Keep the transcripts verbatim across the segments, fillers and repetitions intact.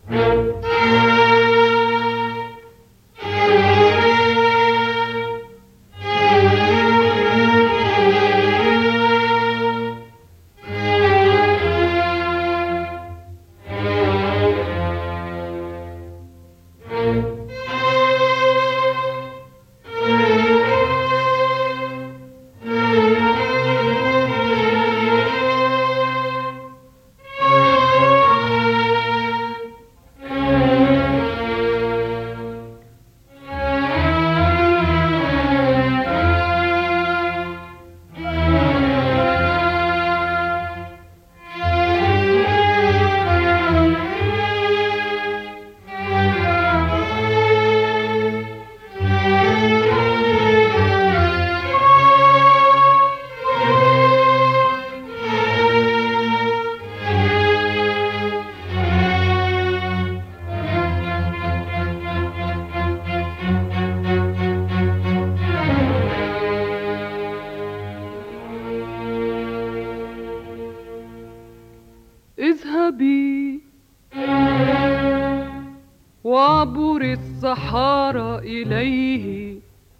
اذهبي وعبري الصحارى إليه،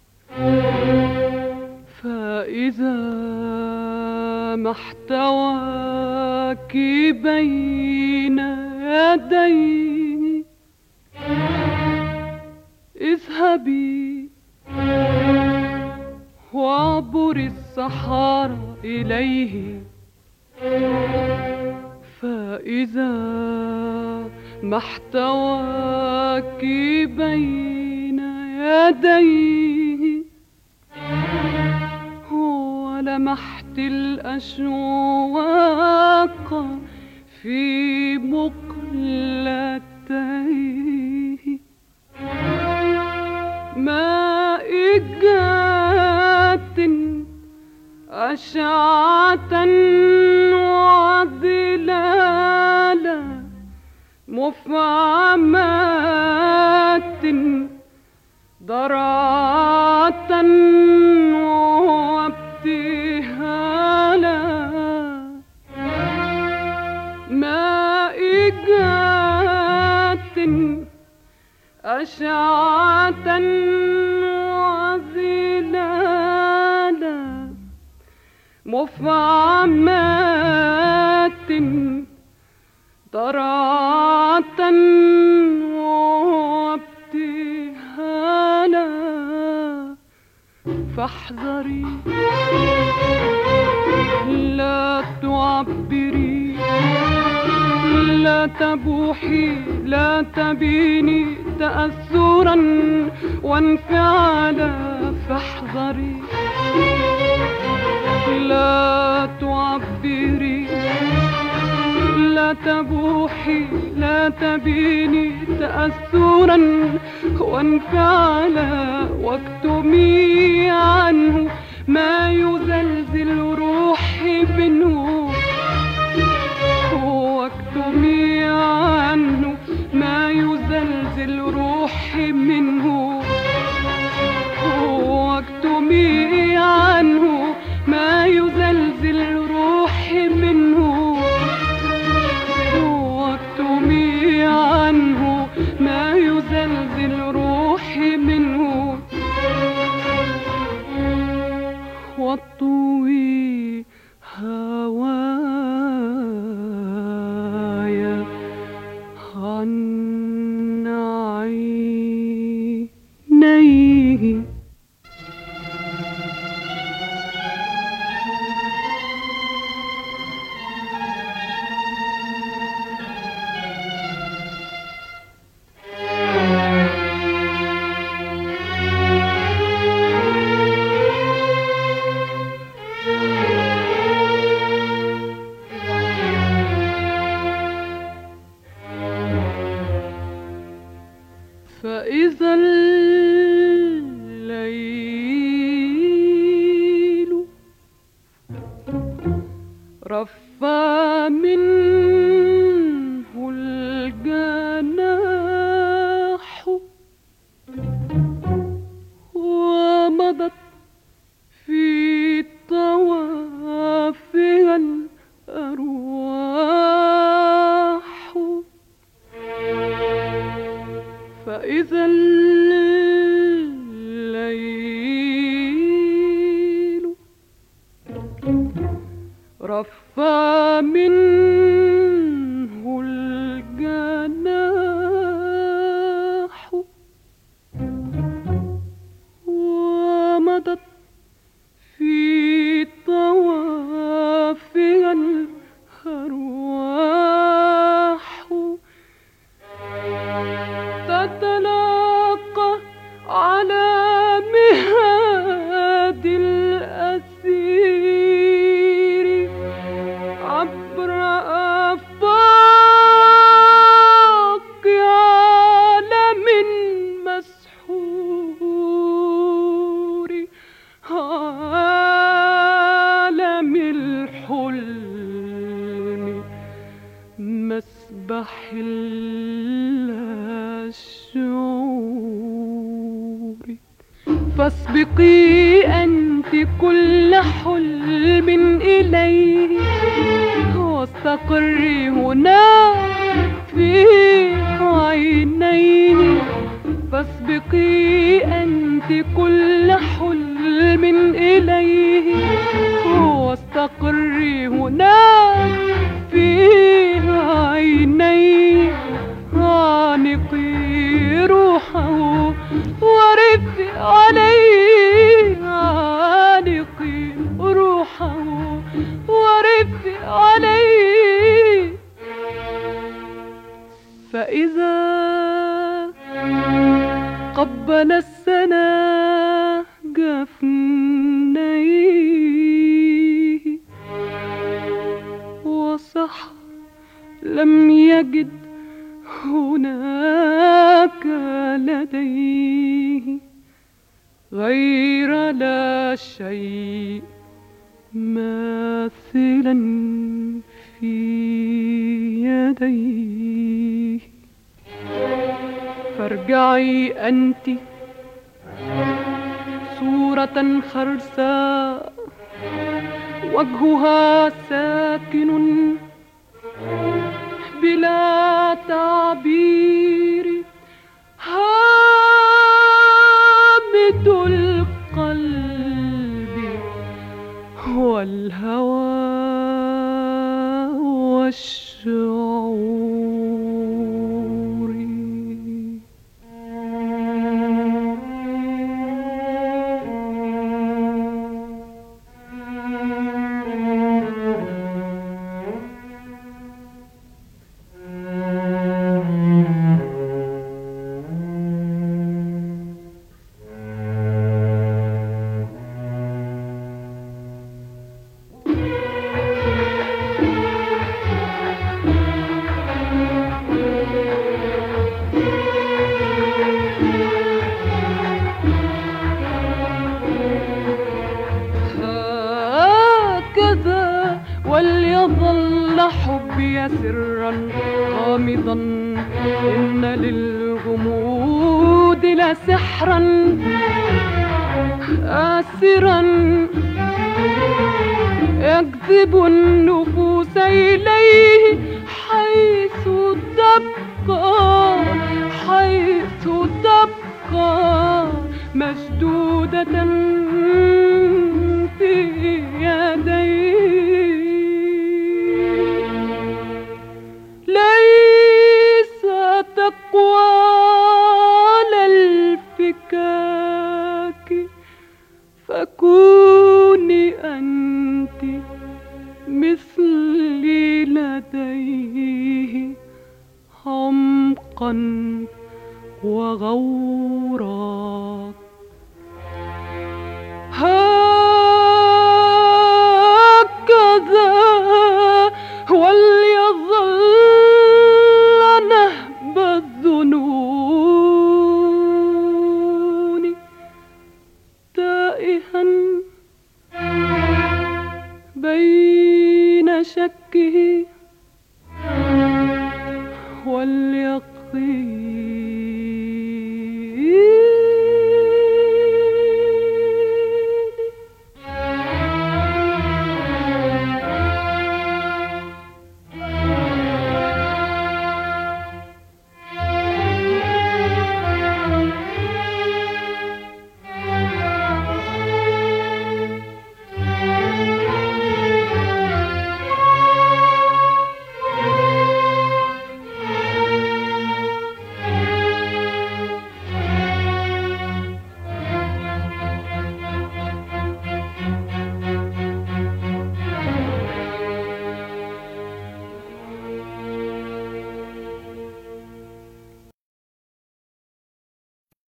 فإذا ما احتواك بين يديه. اذهبي وعبري الصحارى إليه، فإذا ما احتواك بين يديه، ولمحت الأشواق في مقلتيه. مائجات أشعة وظلالا، مفعمات ضرعة وابتهالا. مائجات أشعة وظلالا، مفعمات ضرعة وابتهالا. فاحذري لا تعبري، لا تبوحي، لا تبيني تأثرا وانفعالا. فاحذري لا تعبري، لا تبوحي، لا تبيني تأثرا وانفعالا. واكتمي عنه ما يزلزل روحي منه، واكتمي عنه ما يزلزل روحي منه، واكتمي عنه ما يزلزل روحي منه، واكتمي عنه ما يزلزل روحي منه. واطوي هوايا عن عينيه. فإذا الليل رفى منه الجناح، ومضت في طوافها الأرواح، فإذا الليل رفع منه الجناح ومضت في طوافها الأرواح تتلاقى على مهاد الأسير عبر آفاق عالم مسحور، عالم الحلم مسبح اللاشعور. فاسبقي أنت كل حلم إليه واستقري هنا في عينيه. فاسبقي أنت كل حلم إليه واستقري هنا في عينيه. عانقي روحه ورفي عليه، عانقي روحه ورفي عليه. فإذا قبل السنا جفنيه وصح لم يجد هناك لديه غير لا شيء ماثلا في يديه. فارجعي أنت صورة خرساء وجهها ساكن بلا تعبير، هامد القلب والهوى والشعور. وليظل حبي سرا غامضا، إن للغموض لسحرا آسرا يجذب النفوس إليه حيث تبقى، حيث تبقى مشدودة في يديه. ليس تقوى على الفكاك، فكوني أنت مثلي لديه عمقا وغورا. هكذا وليظل نهب الظنون تائها بين شكه واليقين.